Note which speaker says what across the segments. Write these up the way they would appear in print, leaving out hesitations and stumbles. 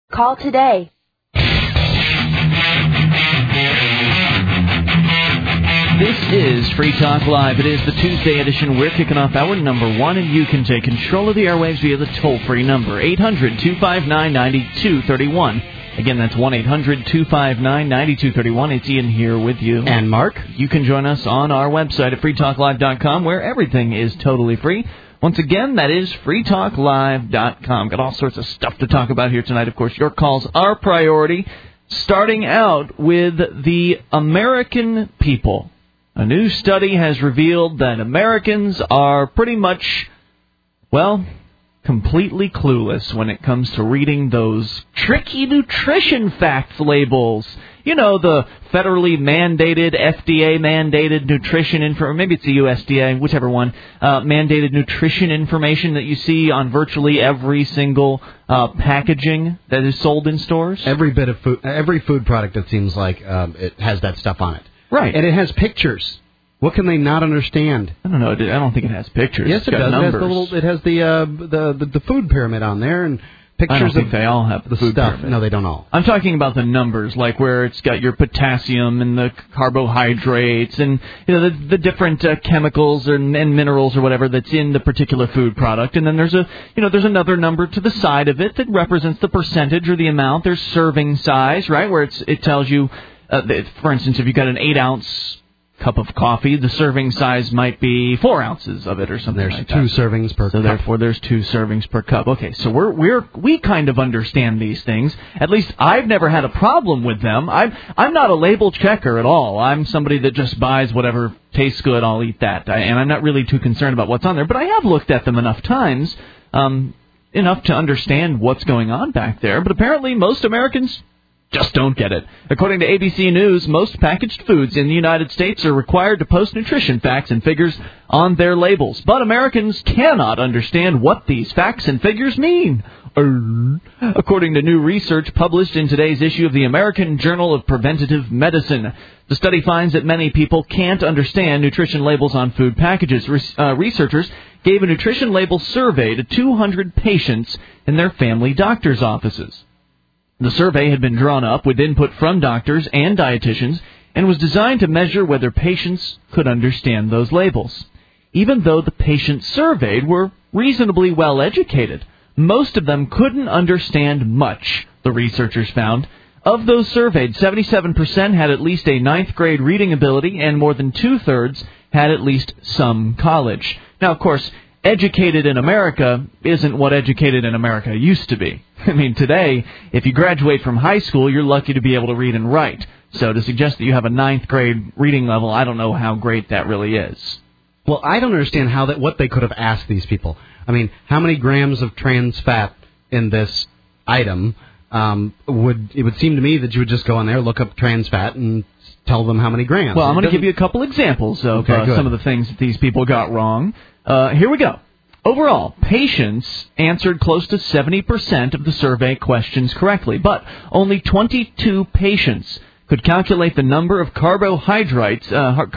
Speaker 1: Call today.
Speaker 2: This is Free Talk Live. It is the Tuesday edition. We're kicking off hour number 1, and you can take control of the airwaves via the toll-free number, 800-259-9231. Again, that's 1-800-259-9231. It's Ian here with you.
Speaker 3: And Mark.
Speaker 2: You can join us on our website at freetalklive.com, where everything is totally free. Once again, that is freetalklive.com. Got all sorts of stuff to talk about here tonight. Of course, your calls are priority. Starting out with the American people. A new study has revealed that Americans are pretty much, well, completely clueless when it comes to reading those tricky nutrition facts labels. You know, the federally mandated, FDA-mandated nutrition information, maybe it's the USDA, whichever one, mandated nutrition information that you see on virtually every single packaging that is sold in stores.
Speaker 3: Every bit of food, every food product, it seems like it has that stuff on it.
Speaker 2: Right.
Speaker 3: And it has pictures. What can they not understand?
Speaker 2: I don't know. I don't think it has pictures.
Speaker 3: Yes, it does.
Speaker 2: Numbers.
Speaker 3: It has the food pyramid on there and pictures.
Speaker 2: I don't think they all have the food
Speaker 3: stuff.
Speaker 2: pyramid.
Speaker 3: No, they don't all.
Speaker 2: I'm talking about the numbers, like where it's got your potassium and the carbohydrates and the different chemicals and minerals or whatever that's in the particular food product. And then there's another number to the side of it that represents the percentage or the amount. There's serving size, right, where it tells you, for instance, if you've got an 8-ounce cup of coffee, the serving size might be 4 ounces of it or something like that.
Speaker 3: There's 2 servings per cup.
Speaker 2: So therefore, there's 2 servings per cup. Okay, so we kind of understand these things. At least I've never had a problem with them. I'm not a label checker at all. I'm somebody that just buys whatever tastes good. I'll eat that, and I'm not really too concerned about what's on there. But I have looked at them enough times, enough to understand what's going on back there. But apparently, most Americans just don't get it. According to ABC News, most packaged foods in the United States are required to post nutrition facts and figures on their labels. But Americans cannot understand what these facts and figures mean. According to new research published in today's issue of the American Journal of Preventive Medicine, the study finds that many people can't understand nutrition labels on food packages. Researchers gave a nutrition label survey to 200 patients in their family doctor's offices. The survey had been drawn up with input from doctors and dietitians and was designed to measure whether patients could understand those labels. Even though the patients surveyed were reasonably well educated, most of them couldn't understand much, the researchers found. Of those surveyed, 77% had at least a 9th grade reading ability, and more than 2/3 had at least some college. Now, of course, educated in America isn't what educated in America used to be. I mean, today, if you graduate from high school, you're lucky to be able to read and write. So to suggest that you have a 9th grade reading level, I don't know how great that really is.
Speaker 3: Well, I don't understand what they could have asked these people. I mean, how many grams of trans fat in this item? It would seem to me that you would just go on there, look up trans fat, and tell them how many grams.
Speaker 2: Well, I'm going to give you a couple examples of some of the things that these people got wrong. Here we go. Overall, patients answered close to 70% of the survey questions correctly, but only 22 patients could calculate the number of carbohydrates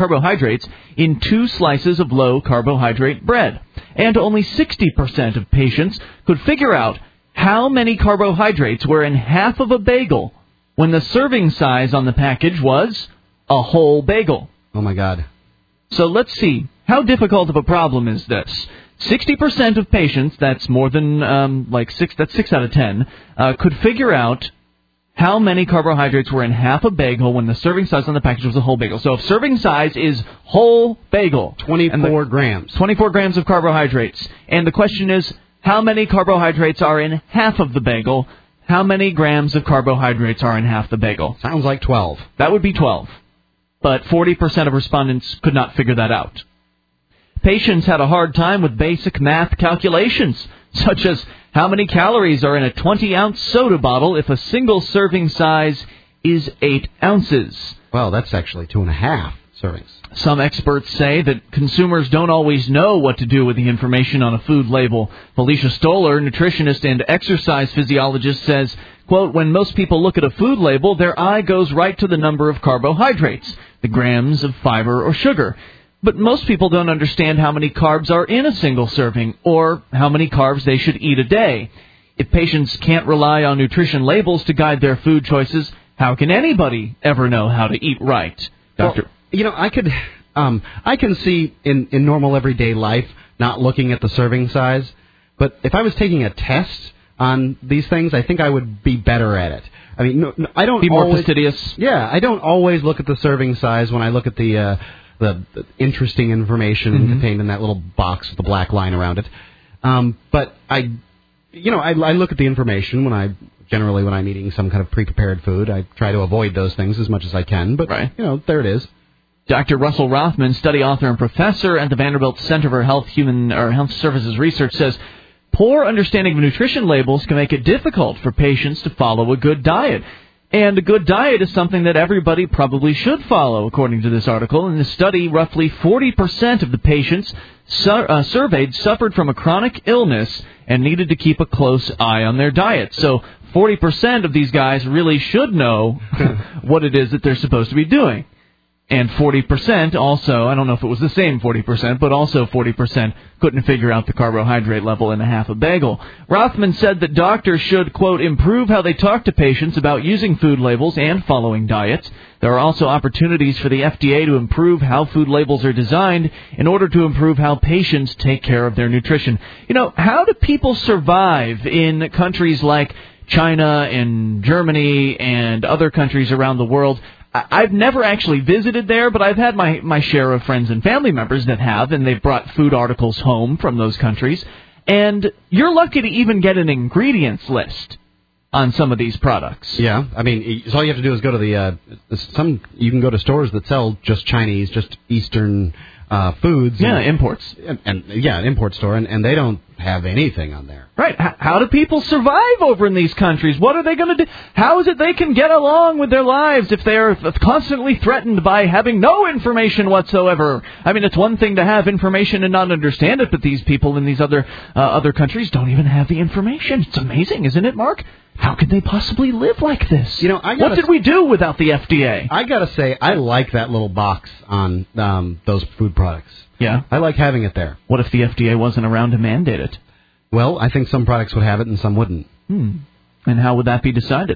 Speaker 2: in 2 slices of low-carbohydrate bread. And only 60% of patients could figure out how many carbohydrates were in half of a bagel when the serving size on the package was a whole bagel.
Speaker 3: Oh, my God.
Speaker 2: So let's see. How difficult of a problem is this? 60% of patients, that's more than, that's 6 out of 10, could figure out how many carbohydrates were in half a bagel when the serving size on the package was a whole bagel. So if serving size is whole bagel.
Speaker 3: 24 grams.
Speaker 2: 24 grams of carbohydrates. And the question is, how many carbohydrates are in half of the bagel? How many grams of carbohydrates are in half the bagel?
Speaker 3: Sounds like 12.
Speaker 2: That would be 12. But 40% of respondents could not figure that out. Patients had a hard time with basic math calculations, such as how many calories are in a 20-ounce soda bottle if a single serving size is 8 ounces.
Speaker 3: Well, that's actually 2.5 servings.
Speaker 2: Some experts say that consumers don't always know what to do with the information on a food label. Felicia Stoller, nutritionist and exercise physiologist, says, quote, when most people look at a food label, their eye goes right to the number of carbohydrates, the grams of fiber or sugar. But most people don't understand how many carbs are in a single serving or how many carbs they should eat a day. If patients can't rely on nutrition labels to guide their food choices, how can anybody ever know how to eat right? Doctor?
Speaker 3: Well, I can see in normal everyday life not looking at the serving size, but if I was taking a test on these things, I think I would be better at it. I mean, no, I don't
Speaker 2: be more
Speaker 3: always,
Speaker 2: fastidious.
Speaker 3: Yeah, I don't always look at the serving size when I look at the interesting information contained in that little box with the black line around it. But I look at the information when I'm eating some kind of pre-prepared food. I try to avoid those things as much as I can, but there it is.
Speaker 2: Dr. Russell Rothman, study author and professor at the Vanderbilt Center for Health Services Research, says poor understanding of nutrition labels can make it difficult for patients to follow a good diet. And a good diet is something that everybody probably should follow, according to this article. In the study, roughly 40% of the patients surveyed suffered from a chronic illness and needed to keep a close eye on their diet. So 40% of these guys really should know what it is that they're supposed to be doing. And 40% also, I don't know if it was the same 40%, but also 40% couldn't figure out the carbohydrate level in a half a bagel. Rothman said that doctors should, quote, improve how they talk to patients about using food labels and following diets. There are also opportunities for the FDA to improve how food labels are designed in order to improve how patients take care of their nutrition. How do people survive in countries like China and Germany and other countries around the world? I've never actually visited there, but I've had my share of friends and family members that have, and they've brought food articles home from those countries. And you're lucky to even get an ingredients list on some of these products.
Speaker 3: Yeah, I mean, all you have to do is go to you can go to stores that sell just Chinese, just Eastern foods.
Speaker 2: Yeah, imports.
Speaker 3: And an import store, and they don't have anything on there.
Speaker 2: Right. How do people survive over in these countries? What are they going to do? How is it they can get along with their lives if they are constantly threatened by having no information whatsoever? I mean, it's one thing to have information and not understand it, but these people in these other countries don't even have the information. It's amazing, isn't it, Mark? How could they possibly live like this? What did we do without the FDA?
Speaker 3: I gotta say, I like that little box on those food products.
Speaker 2: Yeah?
Speaker 3: I like having it there.
Speaker 2: What if the FDA wasn't around to mandate it?
Speaker 3: Well, I think some products would have it and some wouldn't.
Speaker 2: And how would that be decided?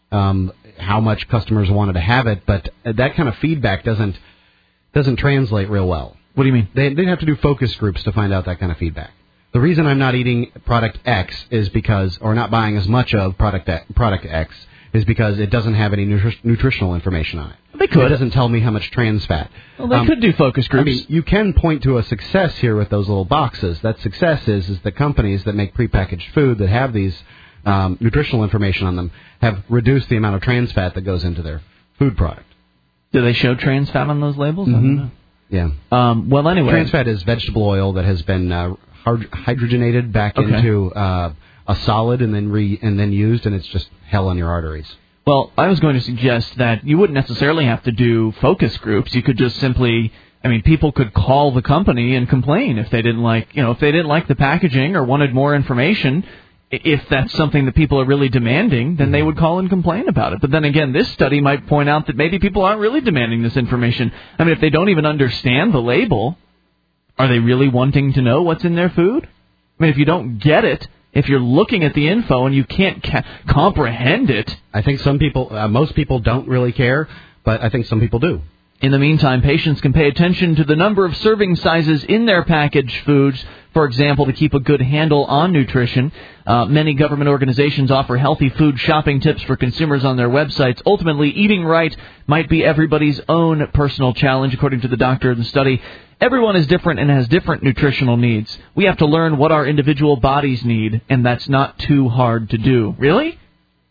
Speaker 3: How much customers wanted to have it, but that kind of feedback doesn't translate real well.
Speaker 2: What do you mean?
Speaker 3: They'd have to do focus groups to find out that kind of feedback. The reason I'm not eating product X is because, or not buying as much of product X, is because it doesn't have any nutritional information on it.
Speaker 2: They could.
Speaker 3: It doesn't tell me how much trans fat.
Speaker 2: Well, they could do focus groups.
Speaker 3: I mean, you can point to a success here with those little boxes. That success is the companies that make prepackaged food that have these nutritional information on them have reduced the amount of trans fat that goes into their food product.
Speaker 2: Do they show trans fat on those labels?
Speaker 3: Mm-hmm. Yeah.
Speaker 2: Well, anyway.
Speaker 3: Trans fat is vegetable oil that has been hydrogenated back into a solid and then used, and it's just hell on your arteries.
Speaker 2: Well, I was going to suggest that you wouldn't necessarily have to do focus groups. You could just simply, people could call the company and complain if they didn't like the packaging or wanted more information. If that's something that people are really demanding, then they would call and complain about it. But then again, this study might point out that maybe people aren't really demanding this information. If they don't even understand the label, are they really wanting to know what's in their food? If you don't get it, if you're looking at the info and you can't comprehend it.
Speaker 3: I think most people don't really care, but I think some people do.
Speaker 2: In the meantime, patients can pay attention to the number of serving sizes in their packaged foods, for example, to keep a good handle on nutrition. Many government organizations offer healthy food shopping tips for consumers on their websites. Ultimately, eating right might be everybody's own personal challenge, according to the doctor in the study. Everyone is different and has different nutritional needs. We have to learn what our individual bodies need, and that's not too hard to do. Really?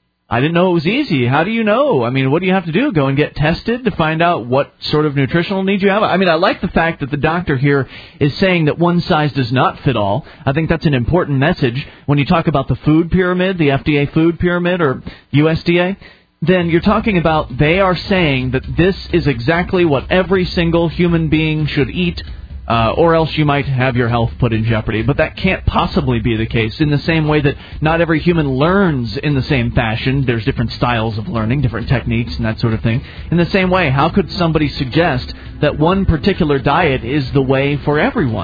Speaker 2: I didn't know it was easy. How do you know? What do you have to do? Go and get tested to find out what sort of nutritional needs you have? I like the fact that the doctor here is saying that one size does not fit all. I think that's an important message. When you talk about the food pyramid, the FDA food pyramid or USDA, then you're talking about they are saying that this is exactly what every single human being should eat, or else you might have your health put in jeopardy. But that can't possibly be the case, in the same way that not every human learns in the same fashion. There's different styles of learning, different techniques and that sort of thing. In the same way, how could somebody suggest that one particular diet is the way for everyone?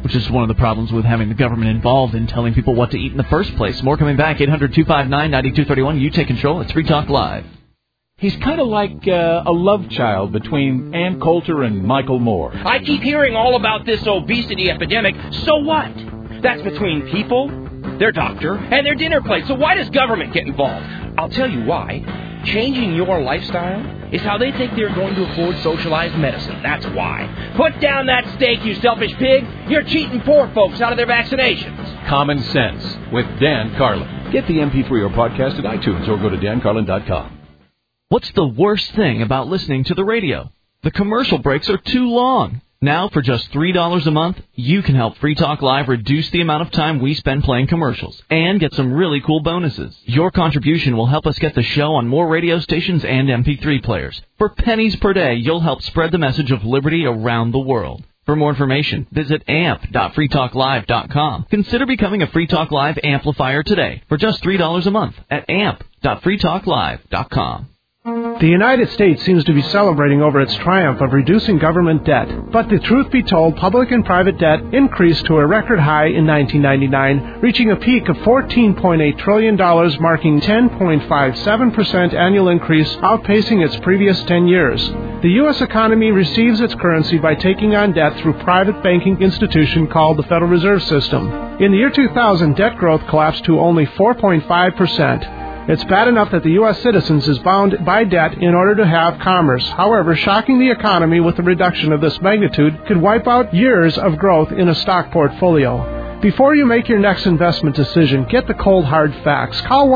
Speaker 2: which is one of the problems with having the government involved in telling people what to eat in the first place. More coming back, 800-259-9231. You take control. It's Free Talk Live.
Speaker 1: He's kind of like a love child between Ann Coulter and Michael Moore.
Speaker 4: I keep hearing all about this obesity epidemic. So what? That's between people, their doctor, and their dinner plate. So why does government get involved? I'll tell you why. Changing your lifestyle is how they think they're going to afford socialized medicine. That's why. Put down that steak, you selfish pig. You're cheating poor folks out of their vaccinations.
Speaker 1: Common Sense with Dan Carlin. Get the MP3 or podcast at iTunes or go to dancarlin.com.
Speaker 2: What's the worst thing about listening to the radio? The commercial breaks are too long. Now, for just $3 a month, you can help Free Talk Live reduce the amount of time we spend playing commercials and get some really cool bonuses. Your contribution will help us get the show on more radio stations and MP3 players. For pennies per day, you'll help spread the message of liberty around the world. For more information, visit amp.freetalklive.com. Consider becoming a Free Talk Live amplifier today for just $3 a month at amp.freetalklive.com.
Speaker 5: The United States seems to be celebrating over its triumph of reducing government debt. But the truth be told, public and private debt increased to a record high in 1999, reaching a peak of $14.8 trillion, marking 10.57% annual increase, outpacing its previous 10 years. The U.S. economy receives its currency by taking on debt through private banking institution called the Federal Reserve System. In the year 2000, debt growth collapsed to only 4.5%. It's bad enough that the U.S. citizens is bound by debt in order to have commerce. However, shocking the economy with a reduction of this magnitude could wipe out years of growth in a stock portfolio. Before you make your next investment decision, get the cold hard facts. Call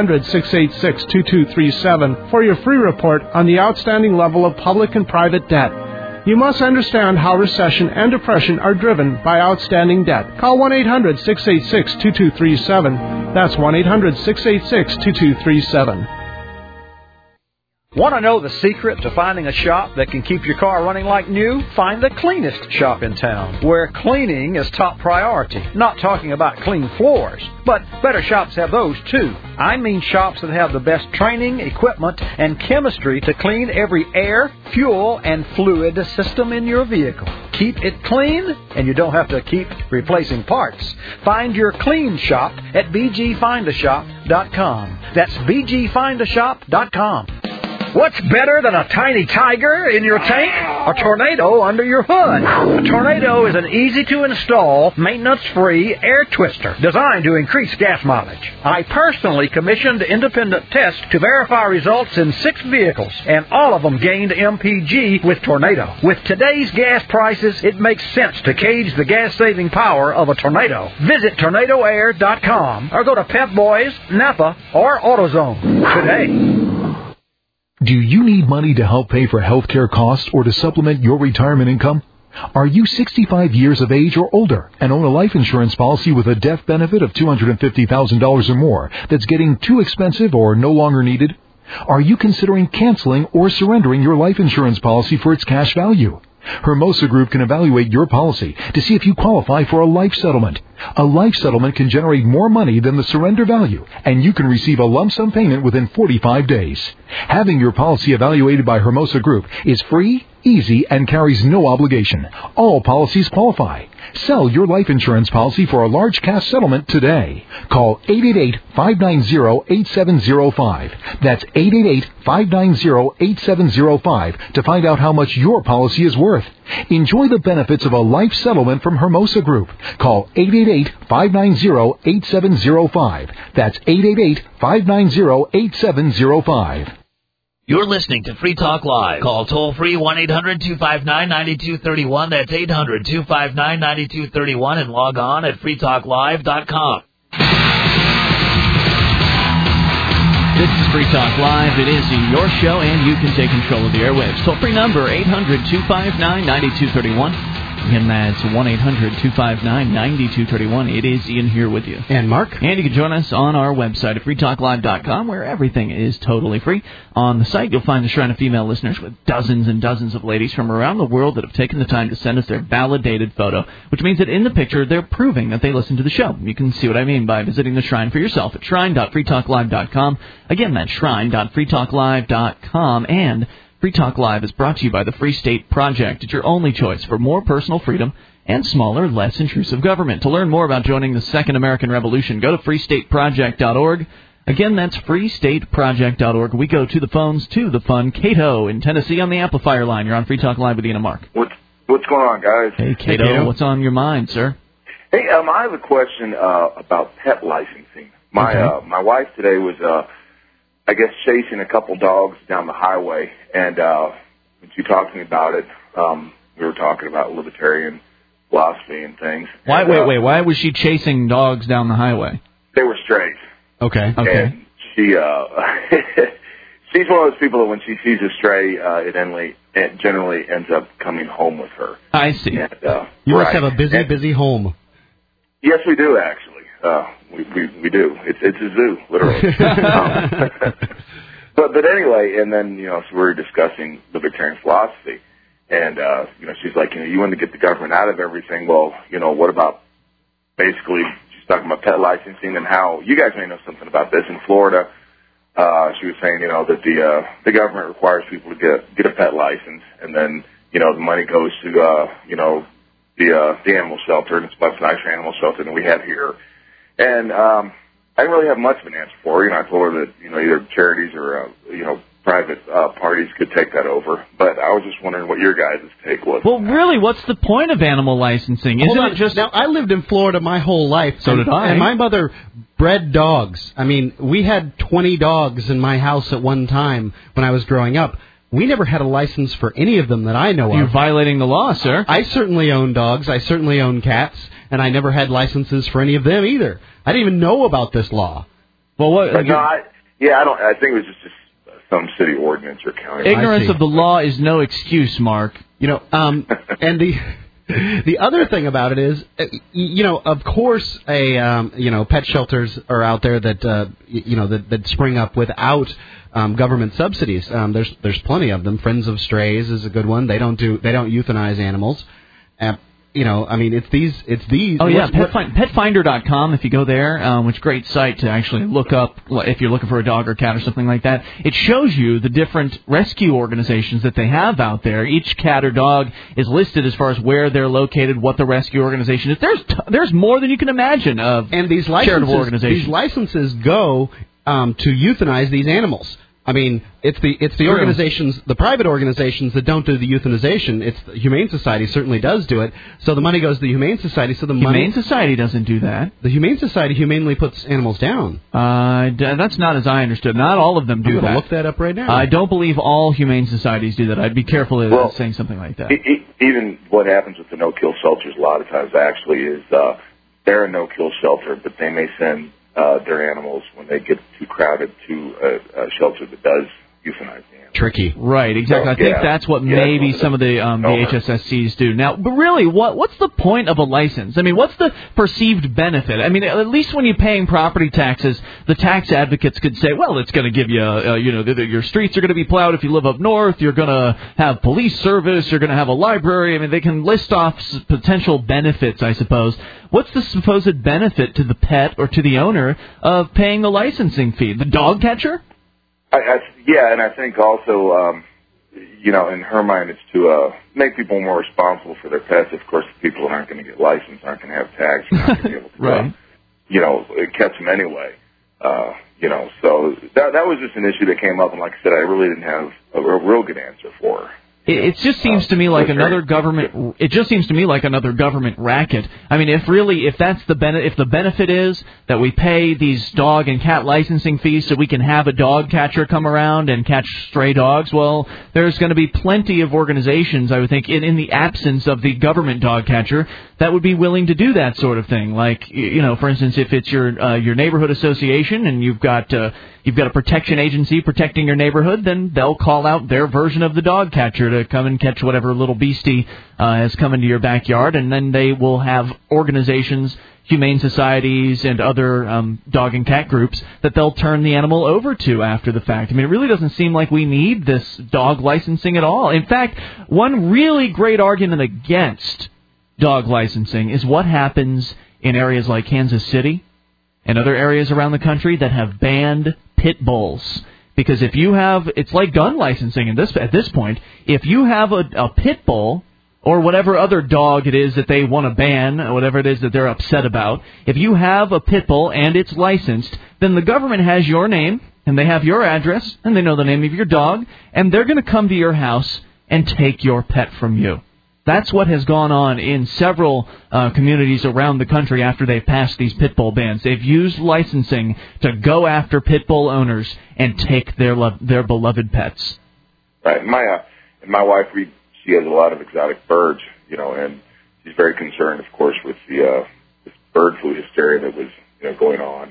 Speaker 5: 1-800-686-2237 for your free report on the outstanding level of public and private debt. You must understand how recession and depression are driven by outstanding debt. Call 1-800-686-2237. That's 1-800-686-2237.
Speaker 6: Want to know the secret to finding a shop that can keep your car running like new? Find the cleanest shop in town, where cleaning is top priority. Not talking about clean floors, but better shops have those too. I mean shops that have the best training, equipment, and chemistry to clean every air, fuel, and fluid system in your vehicle. Keep it clean, and you don't have to keep replacing parts. Find your clean shop at bgfindashop.com. That's bgfindashop.com. What's better than a tiny tiger in your tank? A tornado under your hood. A tornado is an easy-to-install, maintenance-free air twister designed to increase gas mileage. I personally commissioned independent tests to verify results in 6 vehicles, and all of them gained MPG with Tornado. With today's gas prices, it makes sense to gauge the gas-saving power of a tornado. Visit tornadoair.com or go to Pep Boys, Napa, or AutoZone today.
Speaker 7: Do you need money to help pay for health care costs or to supplement your retirement income? Are you 65 years of age or older and own a life insurance policy with a death benefit of $250,000 or more that's getting too expensive or no longer needed? Are you considering canceling or surrendering your life insurance policy for its cash value? Hermosa Group can evaluate your policy to see if you qualify for a life settlement. A life settlement can generate more money than the surrender value, and you can receive a lump sum payment within 45 days. Having your policy evaluated by Hermosa Group is free, easy, and carries no obligation. All policies qualify. Sell your life insurance policy for a large cash settlement today. Call 888-590-8705. That's 888-590-8705 to find out how much your policy is worth. Enjoy the benefits of a life settlement from Hermosa Group. Call 888-590-8705. That's 888-590-8705.
Speaker 8: You're listening to Free Talk Live. Call toll-free 1-800-259-9231. That's 800-259-9231 and log on at freetalklive.com.
Speaker 2: This is Free Talk Live. It is your show, and you can take control of the airwaves. Toll-free number, 800-259-9231. Again, that's 1-800-259-9231. It is Ian here with you.
Speaker 3: And Mark.
Speaker 2: And you can join us on our website at freetalklive.com, where everything is totally free. On the site, you'll find the Shrine of Female listeners with dozens and dozens of ladies from around the world that have taken the time to send us their validated photo, which means that in the picture, they're proving that they listen to the show. You can see what I mean by visiting the Shrine for yourself at shrine.freetalklive.com. Again, that's shrine.freetalklive.com. And Free Talk Live is brought to you by the Free State Project. It's your only choice for more personal freedom and smaller, less intrusive government. To learn more about joining the Second American Revolution, go to freestateproject.org. Again, that's freestateproject.org. We go to the phones, to the fun. Cato in Tennessee on the Amplifier line. You're on Free Talk Live with Ian and Mark.
Speaker 9: What's going on, guys?
Speaker 2: Hey, Cato. What's on your mind, sir?
Speaker 9: Hey, I have a question about pet licensing. My wife today was, I guess, chasing a couple dogs down the highway, and when she talked to me about it, we were talking about libertarian philosophy and things.
Speaker 2: Wait. Why was she chasing dogs down the highway?
Speaker 9: They were strays.
Speaker 3: Okay.
Speaker 9: And she, she's one of those people that when she sees a stray, it generally ends up coming home with her.
Speaker 2: I see.
Speaker 9: And,
Speaker 3: you must have a busy home.
Speaker 9: Yes, we do, actually. We do. It's a zoo, literally. But anyway, and then, so we were discussing libertarian philosophy. And, she's like, you want to get the government out of everything. Well, what about basically, she's talking about pet licensing and how, you guys may know something about this. In Florida, she was saying, that the government requires people to get a pet license. And then, the money goes to, the animal shelter, and it's much nicer animal shelter than we have here. And I didn't really have much of an answer for her. I told her that, either charities or, private parties could take that over. But I was just wondering what your guys' take was.
Speaker 2: Well, really, what's the point of animal licensing? Isn't it just...
Speaker 3: Now, I lived in Florida my whole life.
Speaker 2: So did I.
Speaker 3: And my mother bred dogs. I mean, we had 20 dogs in my house at one time when I was growing up. We never had a license for any of them that I know of.
Speaker 2: You're violating the law, sir.
Speaker 3: I certainly own dogs. I certainly own cats. And I never had licenses for any of them either. I didn't even know about this law.
Speaker 2: Well, what?
Speaker 9: But no, I think it was just some city ordinance or county.
Speaker 2: Ignorance of the law is no excuse, Mark.
Speaker 3: And the other thing about it is, of course, pet shelters are out there that that spring up without government subsidies. There's plenty of them. Friends of Strays is a good one. They don't euthanize animals. It's these.
Speaker 2: Oh, yeah, petfinder.com, if you go there, which is a great site to actually look up if you're looking for a dog or cat or something like that. It shows you the different rescue organizations that they have out there. Each cat or dog is listed as far as where they're located, what the rescue organization is. There's more than you can imagine of charitable organizations.
Speaker 3: These licenses go to euthanize these animals. I mean, it's the organizations, the private organizations that don't do the euthanization. It's the Humane Society certainly does do it. So the money goes to the Humane Society. So the
Speaker 2: Humane Society doesn't do that.
Speaker 3: The Humane Society humanely puts animals down.
Speaker 2: That's not as I understood. Not all of them do that.
Speaker 3: I'm going to look that up right now.
Speaker 2: I don't believe all Humane Societies do that. I'd be careful of saying something like that.
Speaker 9: Even what happens with the no-kill shelters a lot of times actually is they're a no-kill shelter, but they may send their animals when they get too crowded to a shelter that does euthanize the animals.
Speaker 3: Tricky.
Speaker 2: Right, exactly. I think that's what maybe some of the HSSCs do. Now, but really, what's the point of a license? I mean, what's the perceived benefit? I mean, at least when you're paying property taxes, the tax advocates could say, well, it's going to give you, your streets are going to be plowed if you live up north, you're going to have police service, you're going to have a library. I mean, they can list off potential benefits, I suppose. What's the supposed benefit to the pet or to the owner of paying the licensing fee? The dog catcher?
Speaker 9: And I think also, in her mind, it's to make people more responsible for their pets. Of course, the people that aren't going to get licensed aren't going to have tags. You're not going to be able to,
Speaker 2: right.
Speaker 9: Catch them anyway. So that was just an issue that came up, and like I said, I really didn't have a real good answer for her.
Speaker 2: It just seems to me like another government. It just seems to me like another government racket. I mean, if that's the benefit is that we pay these dog and cat licensing fees so we can have a dog catcher come around and catch stray dogs, well, there's going to be plenty of organizations, I would think, in the absence of the government dog catcher, that would be willing to do that sort of thing. Like, for instance, if it's your neighborhood association and you've got a protection agency protecting your neighborhood, then they'll call out their version of the dog catcher to come and catch whatever little beastie has come into your backyard, and then they will have organizations, humane societies, and other dog and cat groups that they'll turn the animal over to after the fact. I mean, it really doesn't seem like we need this dog licensing at all. In fact, one really great argument against dog licensing is what happens in areas like Kansas City and other areas around the country that have banned pit bulls. Because if you have, it's like gun licensing at this point. If you have a pit bull or whatever other dog it is that they want to ban, or whatever it is that they're upset about, if you have a pit bull and it's licensed, then the government has your name, and they have your address, and they know the name of your dog, and they're going to come to your house and take your pet from you. That's what has gone on in several communities around the country after they've passed these pit bull bans. They've used licensing to go after pit bull owners and take their beloved pets.
Speaker 9: Right. My wife, she has a lot of exotic birds, and she's very concerned, of course, with the this bird flu hysteria that was going on.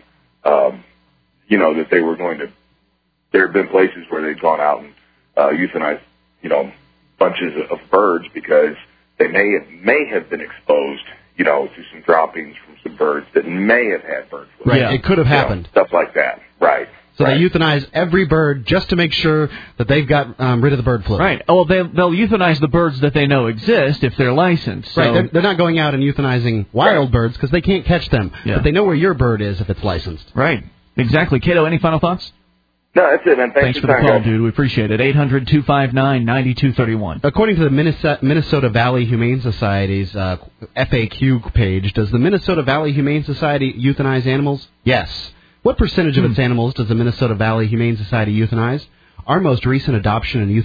Speaker 9: That they were going to. There have been places where they've gone out and euthanized, bunches of birds because they may have been exposed, to some droppings from some birds that may have had bird flu.
Speaker 3: Right, it could have happened.
Speaker 9: Stuff like that, right.
Speaker 3: So they euthanize every bird just to make sure that they've got rid of the bird flu.
Speaker 2: Right. Oh, well, they'll euthanize the birds that they know exist if they're licensed. So.
Speaker 3: Right. They're not going out and euthanizing wild birds because they can't catch them. Yeah. But they know where your bird is if it's licensed.
Speaker 2: Right. Exactly. Cato, any final thoughts?
Speaker 9: No, that's it, man.
Speaker 2: Thanks for the call, dude. We appreciate it. 800-259-9231.
Speaker 3: According to the Minnesota Valley Humane Society's FAQ page, does the Minnesota Valley Humane Society euthanize animals? Yes. What percentage of its animals does the Minnesota Valley Humane Society euthanize? Our most recent adoption and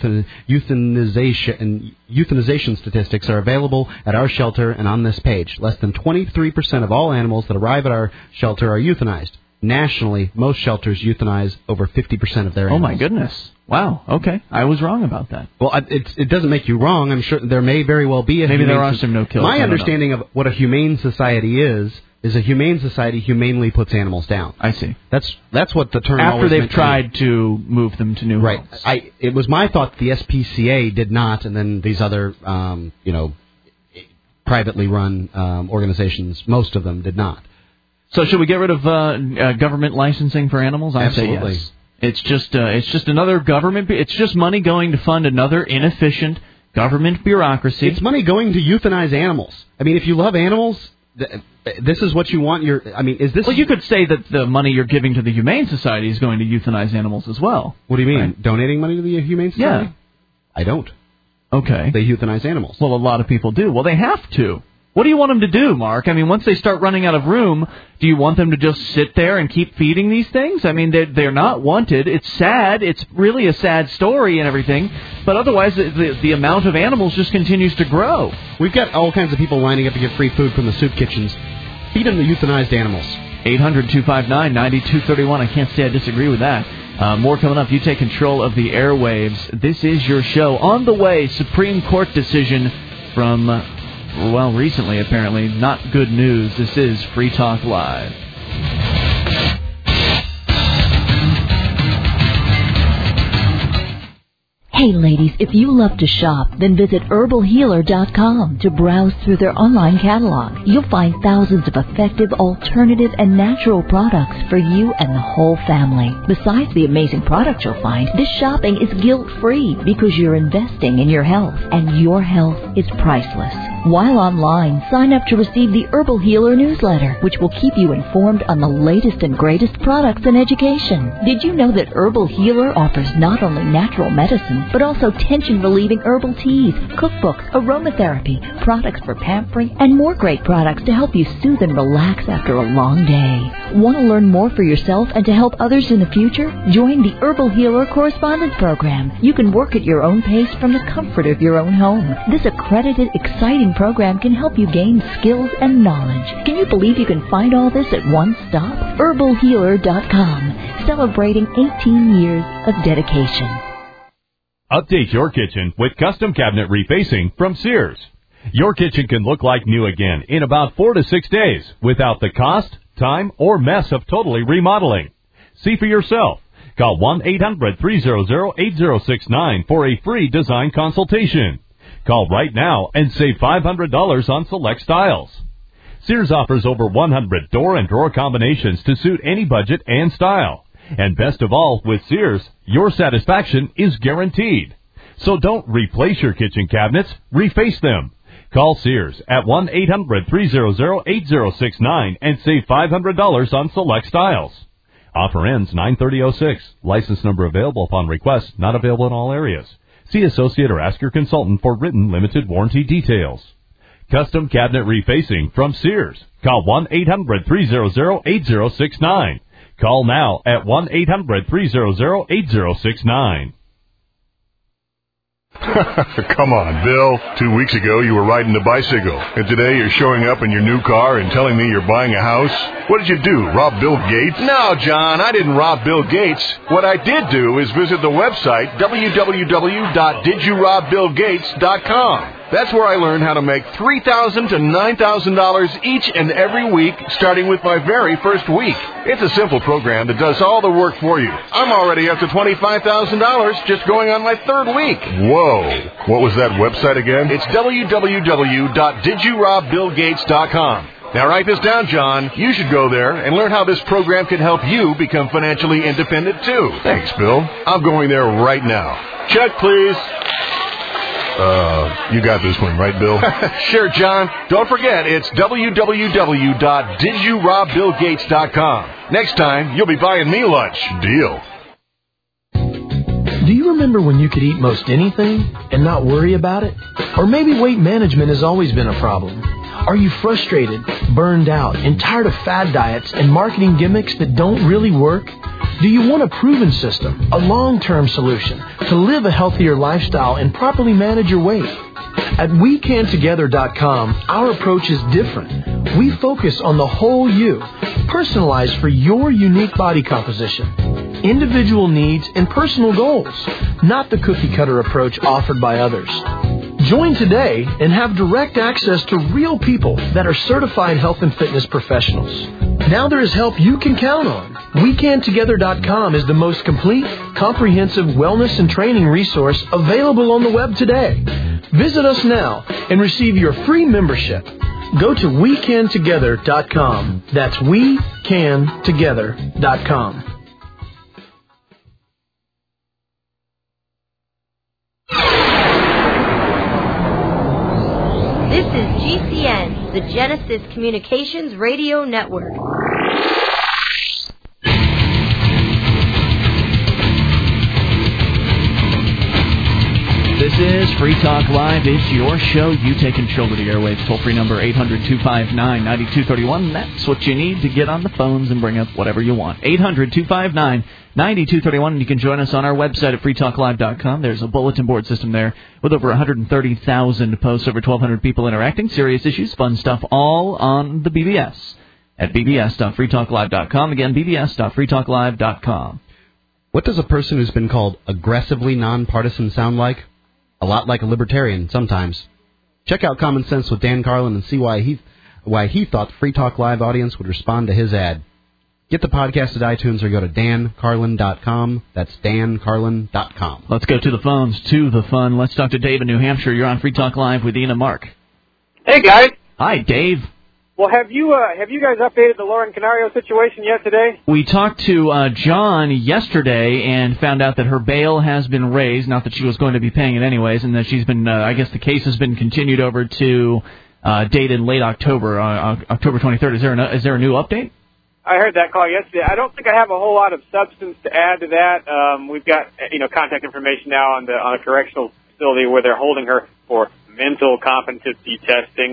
Speaker 3: euthanization statistics are available at our shelter and on this page. Less than 23% of all animals that arrive at our shelter are euthanized. Nationally, most shelters euthanize over 50% of their animals.
Speaker 2: Oh, my goodness. Wow. Okay. I was wrong about that.
Speaker 3: Well, it doesn't make you wrong. I'm sure there may very well be a
Speaker 2: Maybe there are some no-kills.
Speaker 3: My understanding of what a humane society is a humane society humanely puts animals down.
Speaker 2: I see.
Speaker 3: That's what the term
Speaker 2: after
Speaker 3: always
Speaker 2: they've
Speaker 3: meant
Speaker 2: tried to move them to new homes.
Speaker 3: Right. It was my thought the SPCA did not, and then these other, privately run organizations, most of them did not.
Speaker 2: So should we get rid of government licensing for animals? I say
Speaker 3: Absolutely.
Speaker 2: yes. It's just another government. It's just money going to fund another inefficient government bureaucracy.
Speaker 3: It's money going to euthanize animals. I mean, if you love animals, this is what you want. Is this?
Speaker 2: Well, you could say that the money you're giving to the Humane Society is going to euthanize animals as well.
Speaker 3: What do you mean?
Speaker 2: Right?
Speaker 3: Donating money to the Humane Society?
Speaker 2: Yeah.
Speaker 3: I don't.
Speaker 2: Okay.
Speaker 3: They euthanize animals.
Speaker 2: Well, a lot of people do. Well, they have to. What do you want them to do, Mark? I mean, once they start running out of room, do you want them to just sit there and keep feeding these things? I mean, they're not wanted. It's sad. It's really a sad story and everything. But otherwise, the amount of animals just continues to grow.
Speaker 3: We've got all kinds of people lining up to get free food from the soup kitchens. Feed them the euthanized animals.
Speaker 2: 800-259-9231. I can't say I disagree with that. More coming up. You take control of the airwaves. This is your show. On the way, Supreme Court decision from... recently, apparently. Not good news. This is Free Talk Live.
Speaker 10: Hey ladies, if you love to shop, then visit herbalhealer.com to browse through their online catalog. You'll find thousands of effective, alternative, and natural products for you and the whole family. Besides the amazing products you'll find, this shopping is guilt-free because you're investing in your health, and your health is priceless. While online, sign up to receive the Herbal Healer newsletter, which will keep you informed on the latest and greatest products and education. Did you know that Herbal Healer offers not only natural medicine, but also tension-relieving herbal teas, cookbooks, aromatherapy, products for pampering, and more great products to help you soothe and relax after a long day. Want to learn more for yourself and to help others in the future? Join the Herbal Healer Correspondence Program. You can work at your own pace from the comfort of your own home. This accredited, exciting program can help you gain skills and knowledge. Can you believe you can find all this at one stop? herbalhealer.com, celebrating 18 years of dedication.
Speaker 11: Update your kitchen with custom cabinet refacing from Sears. Your kitchen can look like new again in about 4 to 6 days without the cost, time, or mess of totally remodeling. See for yourself. Call 1-800-300-8069 for a free design consultation. Call right now and save $500 on select styles. Sears offers over 100 door and drawer combinations to suit any budget and style. And best of all, with Sears, your satisfaction is guaranteed. So don't replace your kitchen cabinets, reface them. Call Sears at 1-800-300-8069 and save $500 on select styles. Offer ends 9/30/06. License number available upon request, not available in all areas. See associate or ask your consultant for written limited warranty details. Custom cabinet refacing from Sears. Call 1-800-300-8069. Call now at 1-800-300-8069.
Speaker 12: Come on, Bill. 2 weeks ago, you were riding a bicycle. And today, you're showing up in your new car and telling me you're buying a house? What did you do, rob Bill Gates?
Speaker 13: No, John, I didn't rob Bill Gates. What I did do is visit the website, www.didyourobBillGates.com. That's where I learned how to make $3,000 to $9,000 each and every week, starting with my very first week. It's a simple program that does all the work for you. I'm already up to $25,000 just going on my third week.
Speaker 12: Whoa. What was that website again?
Speaker 13: It's www.didyourobBillGates.com. Now write this down, John. You should go there and learn how this program can help you become financially independent, too.
Speaker 12: Thanks, Bill.
Speaker 13: I'm going there right now. Check, please.
Speaker 12: You got this one, right, Bill?
Speaker 13: Sure, John. Don't forget, it's www.didyourobBillGates.com. Next time, you'll be buying me lunch.
Speaker 12: Deal.
Speaker 14: Do you remember when you could eat most anything and not worry about it? Or maybe weight management has always been a problem. Are you frustrated, burned out, and tired of fad diets and marketing gimmicks that don't really work? Do you want a proven system, a long-term solution to live a healthier lifestyle and properly manage your weight? At WeCanTogether.com, our approach is different. We focus on the whole you, personalized for your unique body composition, individual needs, and personal goals, not the cookie-cutter approach offered by others. Join today and have direct access to real people that are certified health and fitness professionals. Now there is help you can count on. WeCanTogether.com is the most complete, comprehensive wellness and training resource available on the web today. Visit us now and receive your free membership. Go to WeCanTogether.com. That's WeCanTogether.com.
Speaker 15: This is GCN, the Genesis Communications Radio Network.
Speaker 2: This is Free Talk Live. It's your show. You take control of the airwaves. Toll-free number 800-259-9231. That's what you need to get on the phones and bring up whatever you want. 800-259-9231. And you can join us on our website at freetalklive.com. There's a bulletin board system there with over 130,000 posts, over 1,200 people interacting. Serious issues, fun stuff, all on the BBS at bbs.freetalklive.com. Again, bbs.freetalklive.com.
Speaker 3: What does a person who's been called aggressively nonpartisan sound like? A lot like a libertarian, sometimes. Check out Common Sense with Dan Carlin and see why he thought the Free Talk Live audience would respond to his ad. Get the podcast at iTunes or go to dancarlin.com. That's dancarlin.com.
Speaker 2: Let's go to the phones, to the fun. Let's talk to Dave in New Hampshire. You're on Free Talk Live with Ian and Mark.
Speaker 16: Hey, guys.
Speaker 2: Hi, Dave.
Speaker 16: Well, have you guys updated the Lauren Canario situation yet today?
Speaker 2: We talked to John yesterday and found out that her bail has been raised, not that she was going to be paying it anyways, and that she's been, I guess the case has been continued over to date in late October, October 23rd. Is there a new update?
Speaker 16: I heard that call yesterday. I don't think I have a whole lot of substance to add to that. We've got contact information now on a correctional facility where they're holding her for mental competency testing.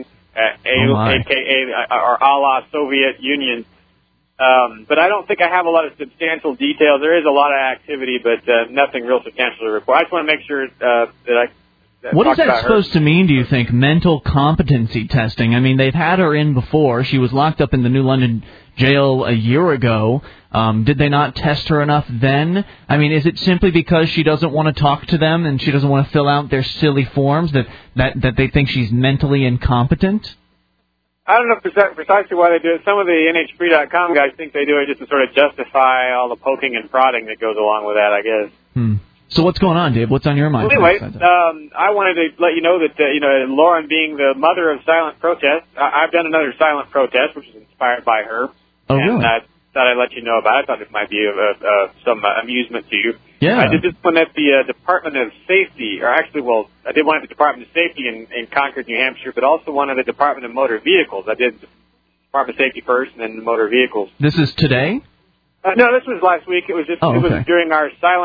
Speaker 16: AKA or a la Soviet Union. But I don't think I have a lot of substantial detail. There is a lot of activity, but nothing real substantial to report. I just want to make sure that I
Speaker 2: What is that supposed to mean, do you think, mental competency testing? I mean, they've had her in before. She was locked up in the New London jail a year ago. Did they not test her enough then? I mean, is it simply because she doesn't want to talk to them and she doesn't want to fill out their silly forms that they think she's mentally incompetent?
Speaker 16: I don't know precisely why they do it. Some of the NHFree.com guys think they do it just to sort of justify all the poking and prodding that goes along with that, I guess.
Speaker 2: So what's going on, Dave? What's on your mind?
Speaker 16: Well, anyway, I wanted to let you know that, Lauren being the mother of silent protest, I've done another silent protest, which is inspired by her.
Speaker 2: Oh, really?
Speaker 16: And I thought I'd let you know about it. I thought it might be of some amusement to you.
Speaker 2: Yeah.
Speaker 16: I did this one at the Department of Safety, I did one at the Department of Safety in Concord, New Hampshire, but also one at the Department of Motor Vehicles. I did the Department of Safety first and then the Motor Vehicles.
Speaker 2: This is today?
Speaker 16: No, this was last week. It was just it was during our silent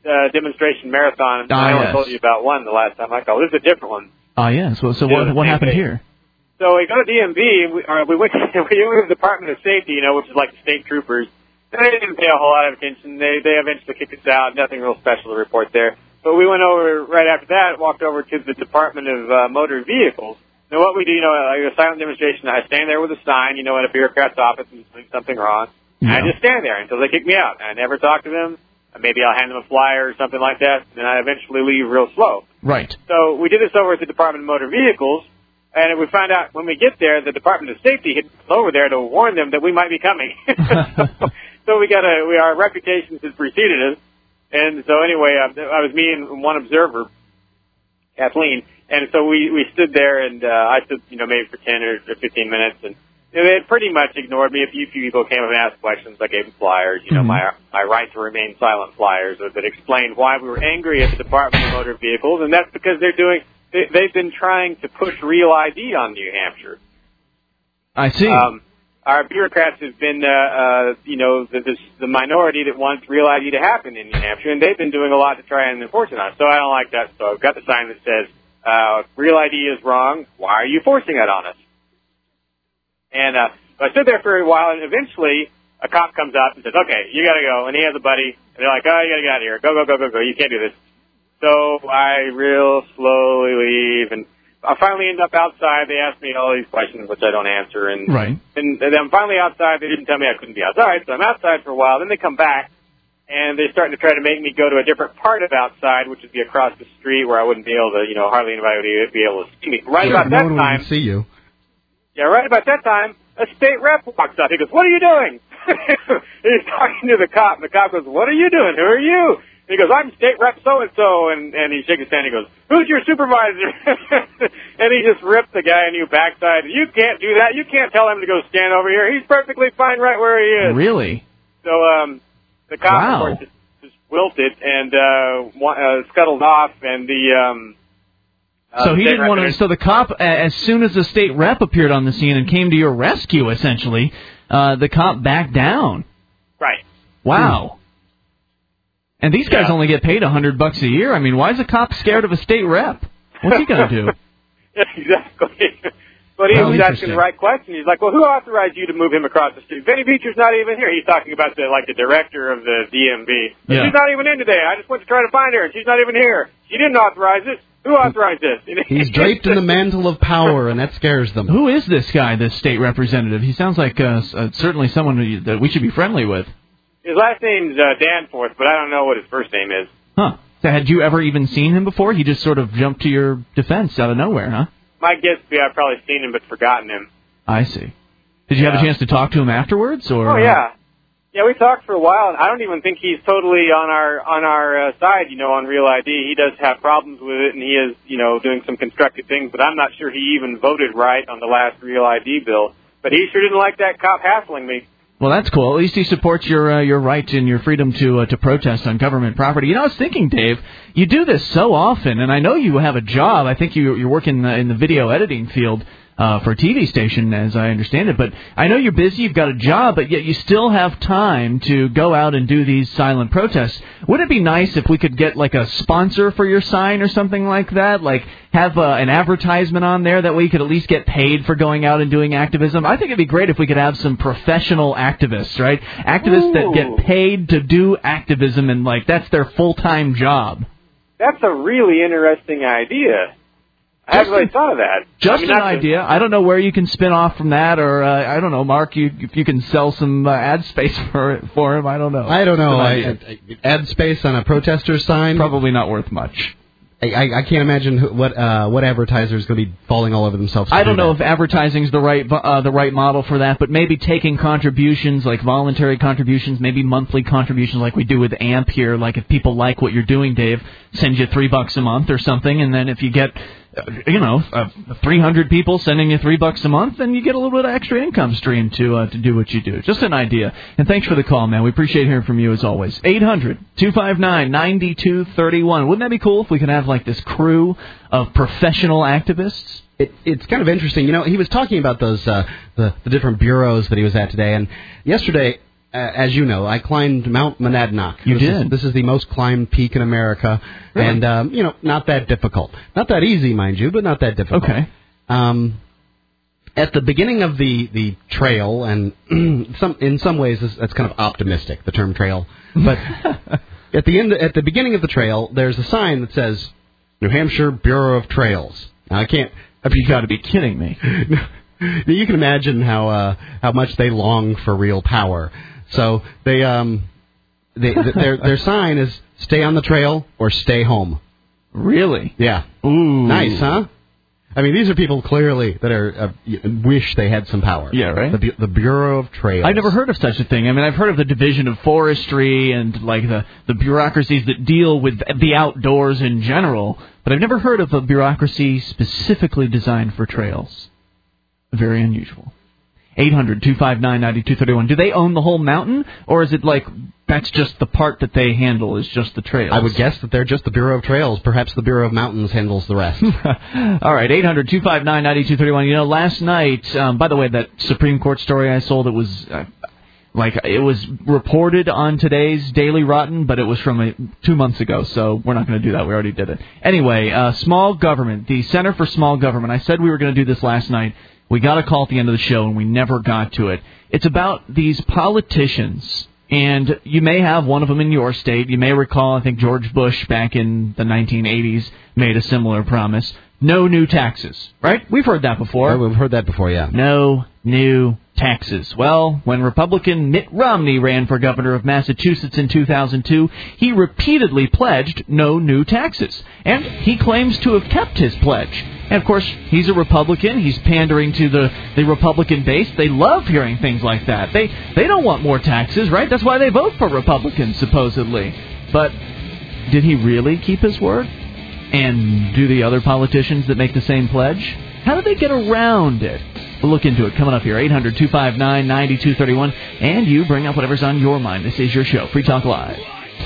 Speaker 16: demonstration marathon. I only told you about one the last time I called. This is a different one.
Speaker 2: Yes. So what happened here?
Speaker 16: So we go to DMV, and we went to the Department of Safety, which is like the state troopers. And they didn't pay a whole lot of attention. They eventually kicked us out. Nothing real special to report there. But we went over right after that, walked over to the Department of Motor Vehicles. Now what we do, like a silent demonstration, I stand there with a sign, at a bureaucrat's office and doing something wrong. Yeah. And I just stand there until they kick me out. I never talk to them. Maybe I'll hand them a flyer or something like that. And then I eventually leave real slow.
Speaker 2: Right.
Speaker 16: So we did this over at the Department of Motor Vehicles. And we found out when we get there, the Department of Safety hit over there to warn them that we might be coming. So our reputations has preceded us. And so anyway, I was me and one observer, Kathleen, and so we stood there, and I stood, maybe for 10 or 15 minutes, and they had pretty much ignored me. A few people came up and asked questions. I gave them flyers, my right to remain silent flyers that explained why we were angry at the Department of Motor Vehicles, and that's because they've been trying to push Real ID on New Hampshire.
Speaker 2: I see.
Speaker 16: Our bureaucrats have been, the minority that wants Real ID to happen in New Hampshire, and they've been doing a lot to try and enforce it on us. So I don't like that. So I've got the sign that says, Real ID is wrong. Why are you forcing it on us? And I stood there for a while, and eventually a cop comes up and says, okay, you got to go. And he has a buddy, and they're like, oh, you got to get out of here. Go. You can't do this. So I real slowly leave, and I finally end up outside. They asked me all these questions, which I don't answer. And then I'm finally outside. They didn't tell me I couldn't be outside, so I'm outside for a while. Then they come back, and they're starting to try to make me go to a different part of outside, which would be across the street where I wouldn't be able to, hardly anybody would be able to see me. Right about that time,
Speaker 3: see you.
Speaker 16: Yeah, right about that time, a state rep walks up. He goes, "What are you doing?" He's talking to the cop, and the cop goes, "What are you doing? Who are you?" He goes, "I'm State Rep so-and-so," and he shakes his hand. He goes, "Who's your supervisor?" And he just ripped the guy a new backside. You can't do that. You can't tell him to go stand over here. He's perfectly fine right where he is.
Speaker 2: Really?
Speaker 16: So the cop, of course, just wilted and scuttled off, and the
Speaker 2: so he didn't want to. So the cop, as soon as the state rep appeared on the scene and came to your rescue, essentially, the cop backed down.
Speaker 16: Right.
Speaker 2: Wow. And these guys only get paid $100 a year. I mean, why is a cop scared of a state rep? What's he going to do?
Speaker 16: Exactly. But he was asking the right question. He's like, well, who authorized you to move him across the street? Benny Beecher's not even here. He's talking about the director of the DMV.
Speaker 2: Yeah.
Speaker 16: She's not even in today. I just went to try to find her, and she's not even here. She didn't authorize it. Who authorized this?
Speaker 3: He's draped in the mantle of power, and that scares them.
Speaker 2: Who is this guy, this state representative? He sounds like certainly someone that we should be friendly with.
Speaker 16: His last name's Danforth, but I don't know what his first name is.
Speaker 2: Huh. So had you ever even seen him before? He just sort of jumped to your defense out of nowhere, huh?
Speaker 16: My guess would be I've probably seen him but forgotten him.
Speaker 2: I see. Did you have a chance to talk to him afterwards? Or?
Speaker 16: Oh, yeah. Yeah, we talked for a while, and I don't even think he's totally on our side, on Real ID. He does have problems with it, and he is, doing some constructive things, but I'm not sure he even voted right on the last Real ID bill. But he sure didn't like that cop hassling me.
Speaker 2: Well, that's cool. At least he supports your right and your freedom to protest on government property. I was thinking, Dave, you do this so often, and I know you have a job. I think you work in the video editing field for a TV station, as I understand it. But I know you're busy. You've got a job, but yet you still have time to go out and do these silent protests. Wouldn't it be nice if we could get like a sponsor for your sign or something like that? Like have an advertisement on there that way you could at least get paid for going out and doing activism. I think it'd be great if we could have some professional activists, right? Activists that get paid to do activism and that's their full-time job.
Speaker 16: That's a really interesting idea. I haven't really thought of that.
Speaker 2: Just an idea. I don't know where you can spin off from that, or I don't know, Mark. If you can sell some ad space for him, I don't know.
Speaker 3: I don't know. Ad space on a protester sign?
Speaker 2: Probably not worth much.
Speaker 3: I can't imagine what advertiser is going to be falling all over themselves.
Speaker 2: I don't know if advertising is the right model for that, but maybe taking contributions like voluntary contributions, maybe monthly contributions like we do with AMP here. Like if people like what you're doing, Dave, send you $3 a month or something, and then if you get 300 people sending you $3 a month, then you get a little bit of extra income stream to do what you do. Just an idea. And thanks for the call, man. We appreciate hearing from you as always. 800-259-9231. Wouldn't that be cool if we could have like this crew of professional activists?
Speaker 3: It's kind of interesting. He was talking about those the different bureaus that he was at today, and yesterday as you know, I climbed Mount Monadnock.
Speaker 2: You did.
Speaker 3: This is the most climbed peak in America,
Speaker 2: really?
Speaker 3: And not that difficult, not that easy, mind you, but not that difficult.
Speaker 2: Okay.
Speaker 3: At the beginning of the trail, and in some ways that's kind of optimistic, the term trail, but at the beginning of the trail, there's a sign that says New Hampshire Bureau of Trails. Now, I can't.
Speaker 2: You got to be kidding me.
Speaker 3: You can imagine how much they long for real power. So their sign is "Stay on the trail" or "Stay home."
Speaker 2: Really?
Speaker 3: Yeah.
Speaker 2: Ooh.
Speaker 3: Nice, huh? I mean, these are people clearly that are wish they had some power.
Speaker 2: Yeah, right.
Speaker 3: The Bureau of Trails.
Speaker 2: I've never heard of such a thing. I mean, I've heard of the Division of Forestry and like the bureaucracies that deal with the outdoors in general, but I've never heard of a bureaucracy specifically designed for trails. Very unusual. 800-259-9231. Do they own the whole mountain, or is it like that's just the part that they handle is just the trails?
Speaker 3: I would guess that they're just the Bureau of Trails. Perhaps the Bureau of Mountains handles the rest.
Speaker 2: All right, 800-259-9231. Last night, by the way, that Supreme Court story I sold, it was reported on today's Daily Rotten, but it was from 2 months ago, so we're not going to do that. We already did it. Anyway, small government, the Center for Small Government. I said we were going to do this last night. We got a call at the end of the show, and we never got to it. It's about these politicians, and you may have one of them in your state. You may recall, I think George Bush back in the 1980s made a similar promise. No new taxes, right? We've heard that before.
Speaker 3: We've heard that before, yeah.
Speaker 2: No new taxes. Well, when Republican Mitt Romney ran for governor of Massachusetts in 2002, he repeatedly pledged no new taxes, and he claims to have kept his pledge. And, of course, he's a Republican. He's pandering to the Republican base. They love hearing things like that. They don't want more taxes, right? That's why they vote for Republicans, supposedly. But did he really keep his word? And do the other politicians that make the same pledge? How do they get around it? We'll look into it coming up here. 800-259-9231. And you bring up whatever's on your mind. This is your show, Free Talk Live.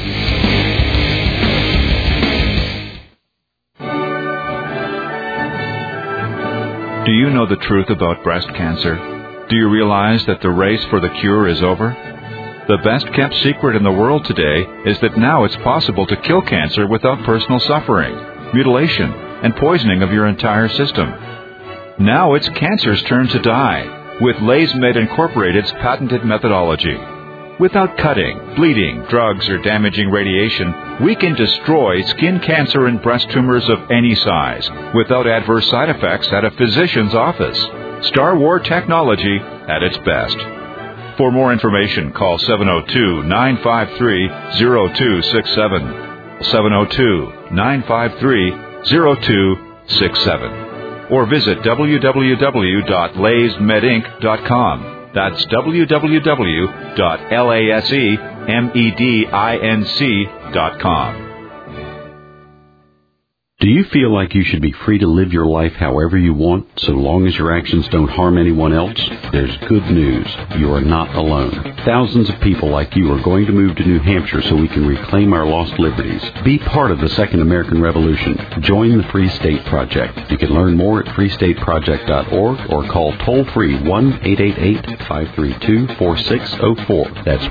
Speaker 17: Do you know the truth about breast cancer? Do you realize that the race for the cure is over? The best-kept secret in the world today is that now it's possible to kill cancer without personal suffering, mutilation, and poisoning of your entire system. Now it's cancer's turn to die with LaysMed Incorporated's patented methodology. Without cutting, bleeding, drugs, or damaging radiation, we can destroy skin cancer and breast tumors of any size without adverse side effects at a physician's office. Star Wars technology at its best. For more information, call 702-953-0267. 702-953-0267. Or visit www.laysmedinc.com. That's www.lasemedinc.com.
Speaker 18: Do you feel like you should be free to live your life however you want, so long as your actions don't harm anyone else? There's good news. You are not alone. Thousands of people like you are going to move to New Hampshire so we can reclaim our lost liberties. Be part of the Second American Revolution. Join the Free State Project. You can learn more at freestateproject.org or call toll-free 1-888-532-4604. That's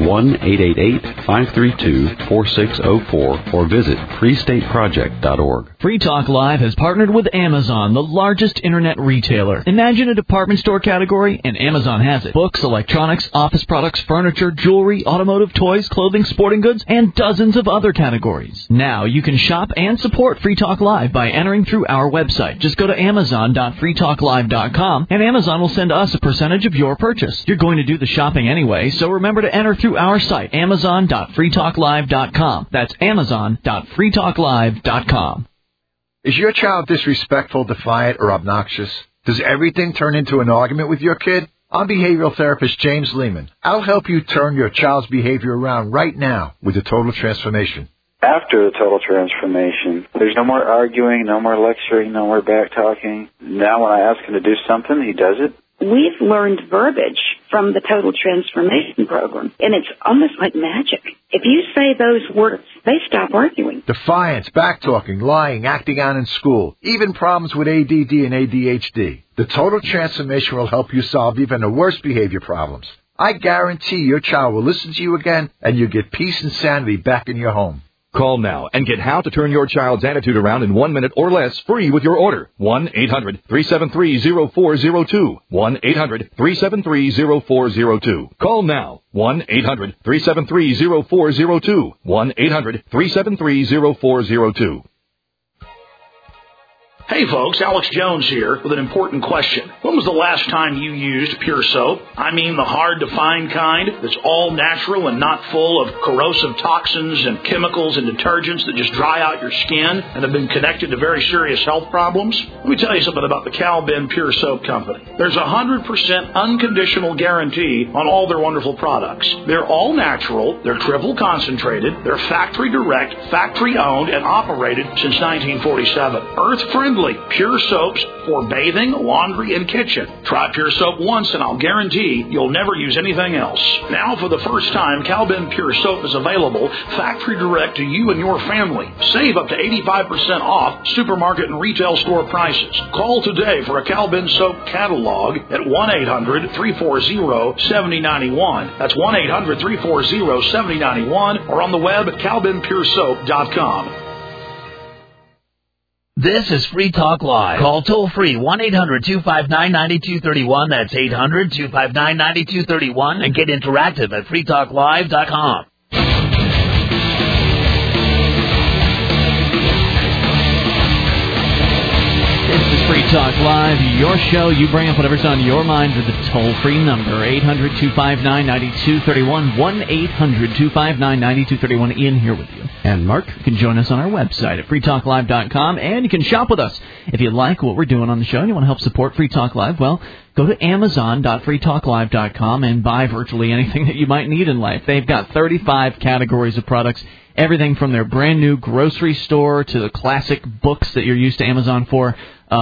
Speaker 18: 1-888-532-4604 or visit freestateproject.org.
Speaker 2: Free Talk Live has partnered with Amazon, the largest internet retailer. Imagine a department store category, and Amazon has it. Books, electronics, office products, furniture, jewelry, automotive, toys, clothing, sporting goods, and dozens of other categories. Now you can shop and support Free Talk Live by entering through our website. Just go to amazon.freetalklive.com, and Amazon will send us a percentage of your purchase. You're going to do the shopping anyway, so remember to enter through our site, amazon.freetalklive.com. That's amazon.freetalklive.com.
Speaker 19: Is your child disrespectful, defiant, or obnoxious? Does everything turn into an argument with your kid? I'm behavioral therapist James Lehman. I'll help you turn your child's behavior around right now with the Total Transformation.
Speaker 20: After the Total Transformation, there's no more arguing, no more lecturing, no more back-talking. Now when I ask him to do something, he does it.
Speaker 21: We've learned verbiage from the Total Transformation Program, and it's almost like magic. If you say those words, they stop arguing.
Speaker 19: Defiance, back-talking, lying, acting out in school, even problems with ADD and ADHD. The Total Transformation will help you solve even the worst behavior problems. I guarantee your child will listen to you again, and you'll get peace and sanity back in your home.
Speaker 4: Call now and get How to Turn Your Child's Attitude Around in 1 minute or less free with your order. 1-800-373-0402. 1-800-373-0402. Call now. 1-800-373-0402. 1-800-373-0402.
Speaker 22: Hey folks, Alex Jones here with an important question. When was the last time you used Pure Soap? I mean the hard-to-find kind that's all natural and not full of corrosive toxins and chemicals and detergents that just dry out your skin and have been connected to very serious health problems? Let me tell you something about the Cal-Ben Pure Soap Company. There's a 100% unconditional guarantee on all their wonderful products. They're all natural, they're triple concentrated, they're factory direct, factory owned, and operated since 1947. Earth-friendly. Pure soaps for bathing, laundry, and kitchen. Try Pure Soap once and I'll guarantee you'll never use anything else. Now, for the first time, Cal-Ben Pure Soap is available factory direct to you and your family. Save up to 85% off supermarket and retail store prices. Call today for a Cal-Ben Soap catalog at 1-800-340-7091. That's 1-800-340-7091 or on the web at calbenpuresoap.com.
Speaker 8: This is Free Talk Live. Call toll-free 1-800-259-9231. That's 800-259-9231. And get interactive at freetalklive.com.
Speaker 2: This is Free Talk Live, your show. You bring up whatever's on your mind with the toll-free number, 800-259-9231, 1-800-259-9231. Ian here with you.
Speaker 3: And Mark.
Speaker 2: You can join us on our website at freetalklive.com, and you can shop with us. If you like what we're doing on the show and you want to help support Free Talk Live, well, go to amazon.freetalklive.com and buy virtually anything that you might need in life. They've got 35 categories of products, everything from their brand new grocery store to the classic books that you're used to Amazon for,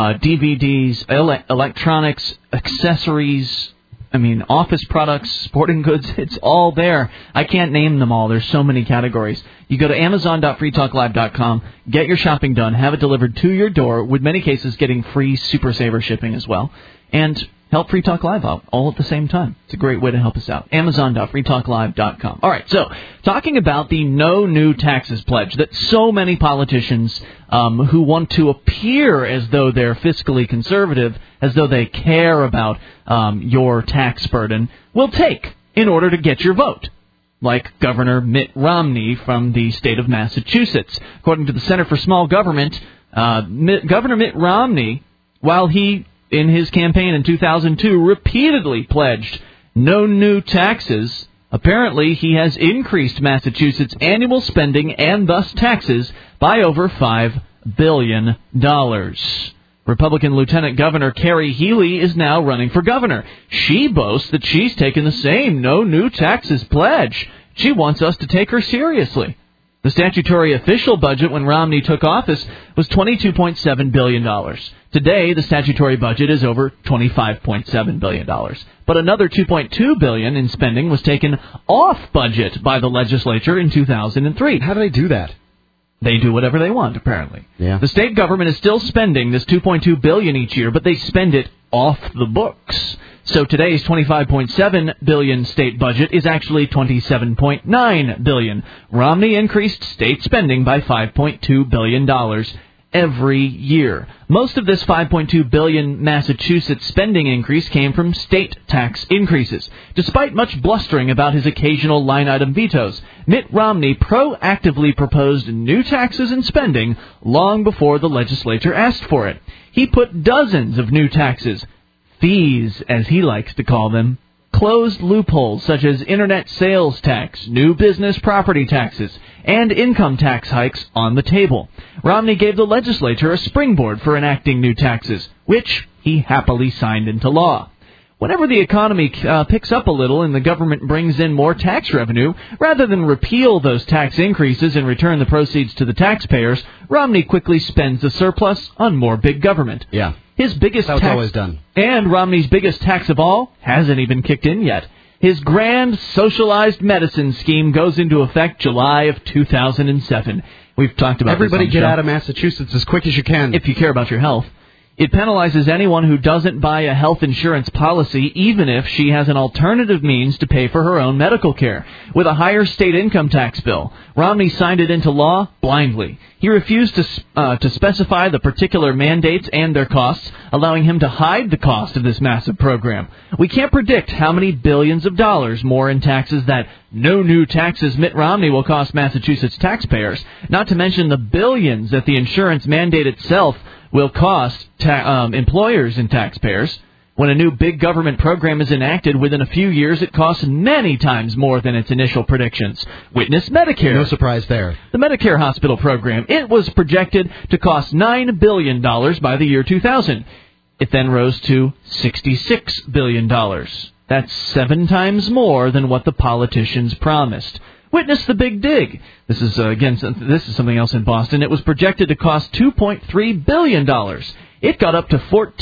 Speaker 2: DVDs, electronics, accessories, office products, sporting goods. It's all there. I can't name them all. There's so many categories. You go to amazon.freetalklive.com, get your shopping done, have it delivered to your door, with many cases getting free Super Saver shipping as well, and help Free Talk Live out all at the same time. It's a great way to help us out. Amazon.freetalklive.com. All right, so talking about the No New Taxes pledge that so many politicians who want to appear as though they're fiscally conservative, as though they care about your tax burden, will take in order to get your vote. Like Governor Mitt Romney from the state of Massachusetts. According to the Center for Small Government, Governor Mitt Romney, while he in his campaign in 2002 repeatedly pledged no new taxes, apparently he has increased Massachusetts' annual spending and thus taxes by over $5 billion. Republican Lieutenant Governor Carrie Healy is now running for governor. She boasts that she's taken the same no new taxes pledge. She wants us to take her seriously. The statutory official budget when Romney took office was $22.7 billion. Today, the statutory budget is over $25.7 billion. But another $2.2 billion in spending was taken off budget by the legislature in 2003.
Speaker 3: How do they do that?
Speaker 2: They do whatever they want, apparently.
Speaker 3: Yeah.
Speaker 2: The state government is still spending this $2.2 billion each year, but they spend it off the books. So today's $25.7 billion state budget is actually $27.9 billion. Romney increased state spending by $5.2 billion every year. Most of this $5.2 billion Massachusetts spending increase came from state tax increases. Despite much blustering about his occasional line-item vetoes, Mitt Romney proactively proposed new taxes and spending long before the legislature asked for it. He put dozens of new taxes, fees as he likes to call them, closed loopholes such as internet sales tax, new business property taxes, and income tax hikes on the table. Romney gave the legislature a springboard for enacting new taxes, which he happily signed into law. Whenever the economy picks up a little and the government brings in more tax revenue, rather than repeal those tax increases and return the proceeds to the taxpayers, Romney quickly spends the surplus on more big government.
Speaker 3: Yeah.
Speaker 2: His biggest
Speaker 3: That's
Speaker 2: tax,
Speaker 3: always done.
Speaker 2: And Romney's biggest tax of all hasn't even kicked in yet. His grand socialized medicine scheme goes into effect July of 2007. We've talked about
Speaker 3: Everybody
Speaker 2: this on
Speaker 3: get
Speaker 2: the show.
Speaker 3: out of Massachusetts as quick as you can.
Speaker 2: If you care about your health. It penalizes anyone who doesn't buy a health insurance policy, even if she has an alternative means to pay for her own medical care. With a higher state income tax bill, Romney signed it into law blindly. He refused to specify the particular mandates and their costs, allowing him to hide the cost of this massive program. We can't predict how many billions of dollars more in taxes that no new taxes Mitt Romney will cost Massachusetts taxpayers, not to mention the billions that the insurance mandate itself will cost employers and taxpayers. When a new big government program is enacted, within a few years it costs many times more than its initial predictions. Witness Medicare.
Speaker 3: No surprise there.
Speaker 2: The Medicare hospital program. It was projected to cost $9 billion by the year 2000. It then rose to $66 billion. That's 7 times more than what the politicians promised. Witness the Big Dig. This is something else in Boston. It was projected to cost $2.3 billion. It got up to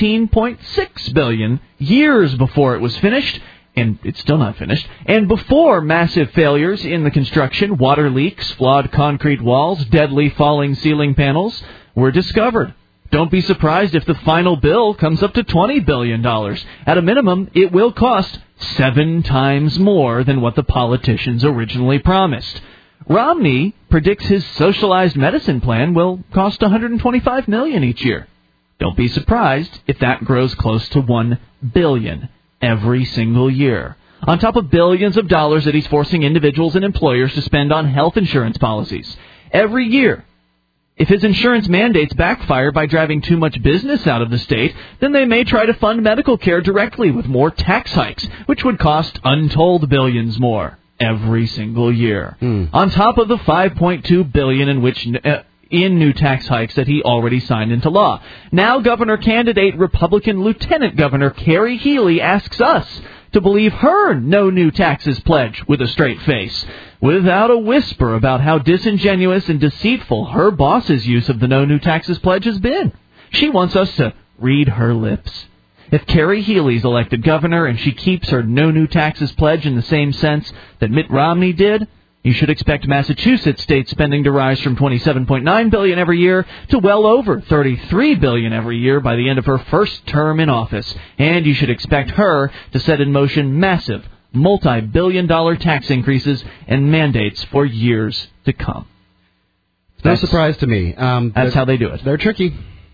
Speaker 2: $14.6 billion years before it was finished, and it's still not finished, and before massive failures in the construction, water leaks, flawed concrete walls, deadly falling ceiling panels were discovered. Don't be surprised if the final bill comes up to $20 billion. At a minimum, it will cost 7 times more than what the politicians originally promised. Romney predicts his socialized medicine plan will cost $125 million each year. Don't be surprised if that grows close to $1 billion every single year, on top of billions of dollars that he's forcing individuals and employers to spend on health insurance policies. Every year. If his insurance mandates backfire by driving too much business out of the state, then they may try to fund medical care directly with more tax hikes, which would cost untold billions more every single year. On top of the $5.2 billion in new tax hikes that he already signed into law. Now governor candidate Republican Lieutenant Governor Carrie Healy asks us to believe her no new taxes pledge with a straight face, without a whisper about how disingenuous and deceitful her boss's use of the no new taxes pledge has been. She wants us to read her lips. If Carrie Healy's elected governor and she keeps her no new taxes pledge in the same sense that Mitt Romney did, you should expect Massachusetts state spending to rise from $27.9 billion every year to well over $33 billion every year by the end of her first term in office. And you should expect her to set in motion massive, multi-billion-dollar tax increases and mandates for years to come.
Speaker 3: No surprise to me.
Speaker 2: That's how they do it.
Speaker 3: They're tricky.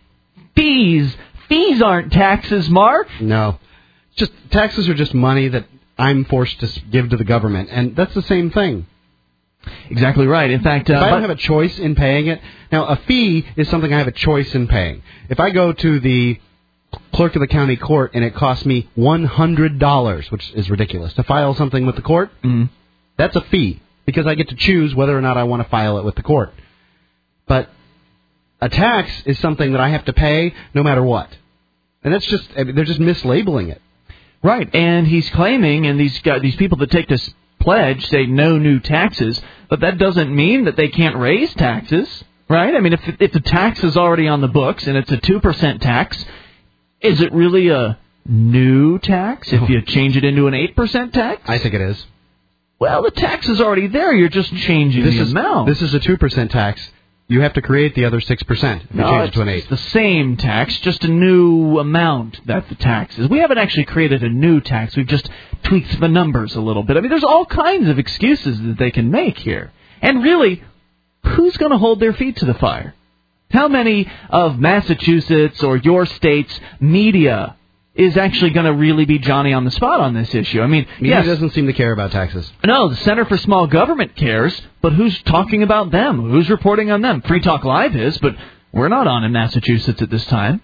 Speaker 2: Fees aren't taxes, Mark.
Speaker 3: No. Just taxes are just money that I'm forced to give to the government, and that's the same thing.
Speaker 2: Exactly right. In fact,
Speaker 3: if I don't have a choice in paying it, now a fee is something I have a choice in paying. If I go to the clerk of the county court and it costs me $100, which is ridiculous, to file something with the court, that's a fee because I get to choose whether or not I want to file it with the court. But a tax is something that I have to pay no matter what, and that's just they're just mislabeling it.
Speaker 2: Right, and he's claiming, and these people that take this pledge say no new taxes, but that doesn't mean that they can't raise taxes, right? I mean, if the tax is already on the books and it's a 2% tax, is it really a new tax if you change it into an 8% tax?
Speaker 3: I think it is.
Speaker 2: Well, the tax is already there. You're just changing the amount.
Speaker 3: This is a 2% tax. You have to create the other 6% if you change it to an 8%.
Speaker 2: It's the same tax, just a new amount that the tax is. We haven't actually created a new tax. We've just tweaked the numbers a little bit. I mean, there's all kinds of excuses that they can make here. And really, who's going to hold their feet to the fire? How many of Massachusetts or your state's media is actually going to really be Johnny on the spot on this issue? I mean,
Speaker 3: media doesn't seem to care about taxes.
Speaker 2: No, the Center for Small Government cares, but who's talking about them? Who's reporting on them? Free Talk Live is, but we're not on in Massachusetts at this time.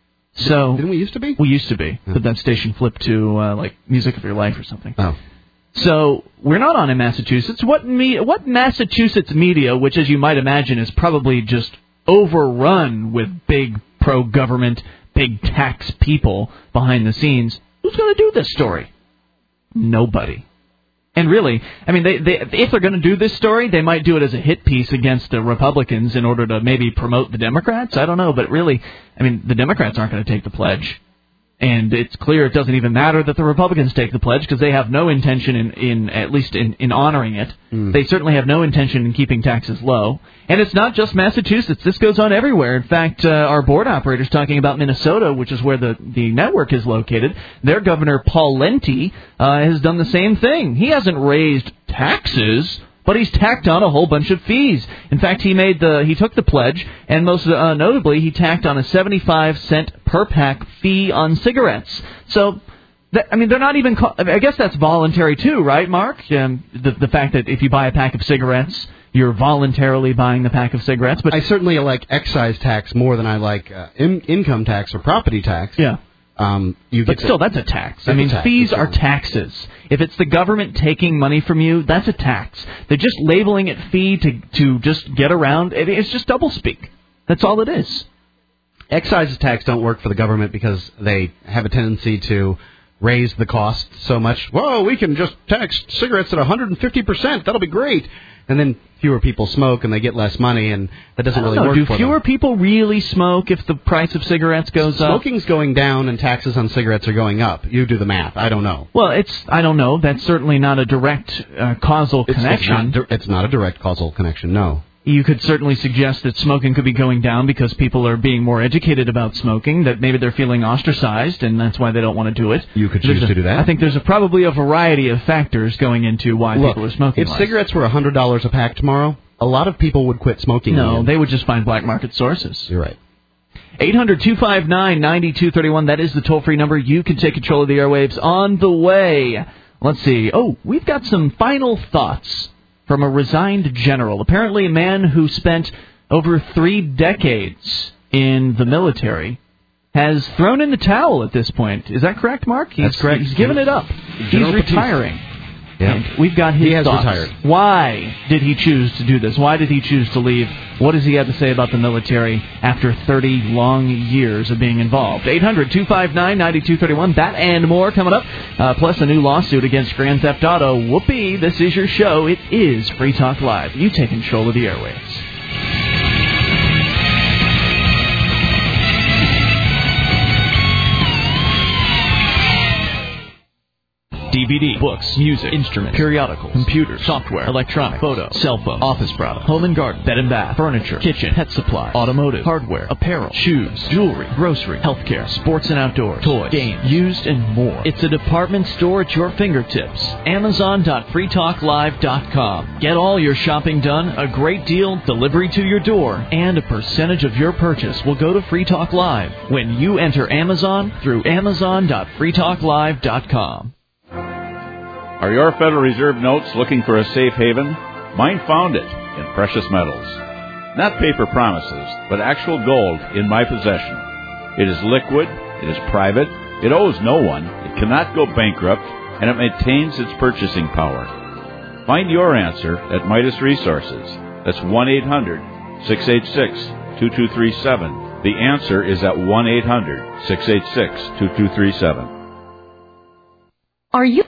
Speaker 2: So
Speaker 3: didn't we used to be?
Speaker 2: We used to be, but that station flipped to like Music of Your Life or something.
Speaker 3: Oh.
Speaker 2: So we're not on in Massachusetts. What Massachusetts media, which as you might imagine is probably just overrun with big pro-government, big tax people behind the scenes, who's going to do this story? Nobody. And really, I mean, if they're going to do this story, they might do it as a hit piece against the Republicans in order to maybe promote the Democrats. I don't know, but really, I mean, the Democrats aren't going to take the pledge. And it's clear it doesn't even matter that the Republicans take the pledge because they have no intention in honoring it. They certainly have no intention in keeping taxes low. And it's not just Massachusetts. This goes on everywhere. In fact, our board operator's talking about Minnesota, which is where the network is located. Their governor, Paul Lenti, has done the same thing. He hasn't raised taxes, but he's tacked on a whole bunch of fees. In fact, he took the pledge, and most notably, he tacked on a 75-cent per pack fee on cigarettes. So, they're not even. I guess that's voluntary too, right, Mark? The fact that if you buy a pack of cigarettes, you're voluntarily buying the pack of cigarettes. But
Speaker 3: I certainly like excise tax more than I like income tax or property tax.
Speaker 2: Yeah. But still, that's a tax. Fees are taxes. If it's the government taking money from you, that's a tax. They're just labeling it fee to just get around. It's just doublespeak. That's all it is.
Speaker 3: Excise tax don't work for the government because they have a tendency to raise the cost so much. Whoa, we can just tax cigarettes at 150%. That'll be great. And then fewer people smoke and they get less money, and that doesn't really work for them.
Speaker 2: Do fewer people really smoke if the price of cigarettes goes up?
Speaker 3: Smoking's going down and taxes on cigarettes are going up. You do the math. I don't know.
Speaker 2: Well, I don't know. That's certainly not a direct causal connection.
Speaker 3: It's not a direct causal connection, no.
Speaker 2: You could certainly suggest that smoking could be going down because people are being more educated about smoking, that maybe they're feeling ostracized, and that's why they don't want to do it.
Speaker 3: You could choose to do that.
Speaker 2: I think there's probably a variety of factors going into why people are smoking
Speaker 3: if cigarettes were $100 a pack tomorrow, a lot of people would quit smoking.
Speaker 2: No, they would just find black market sources.
Speaker 3: You're right.
Speaker 2: 800-259-9231, that is the toll-free number. You can take control of the airwaves on the way. Let's see. Oh, we've got some final thoughts from a resigned general. Apparently a man who spent over 3 decades in the military has thrown in the towel at this point. Is that correct, Mark?
Speaker 3: That's correct.
Speaker 2: He's given it up. He's retiring.
Speaker 3: Yeah.
Speaker 2: And we've got his thoughts.
Speaker 3: Retired.
Speaker 2: Why did he choose to do this? Why did he choose to leave? What does he have to say about the military after 30 long years of being involved? 800-259-9231. That and more coming up. Plus a new lawsuit against Grand Theft Auto. Whoopee, this is your show. It is Free Talk Live. You take control of the airwaves. DVD, books, music, instruments, periodicals, computers, software, electronic, photo, cell phone, office product, home and garden, bed and bath, furniture, kitchen, pet supply, automotive, hardware, apparel, shoes, jewelry, grocery, healthcare, sports and outdoors, toys, games, used, and more. It's a department store at your fingertips. Amazon.freetalklive.com. Get all your shopping done, a great deal, delivery to your door, and a percentage of your purchase will go to Free Talk Live when you enter Amazon through Amazon.freetalklive.com.
Speaker 1: Are your Federal Reserve notes looking for a safe haven? Mine found it in precious metals. Not paper promises, but actual gold in my possession. It is liquid, it is private, it owes no one, it cannot go bankrupt, and it maintains its purchasing power. Find your answer at Midas Resources. That's 1-800-686-2237. The answer is at 1-800-686-2237.
Speaker 10: Are you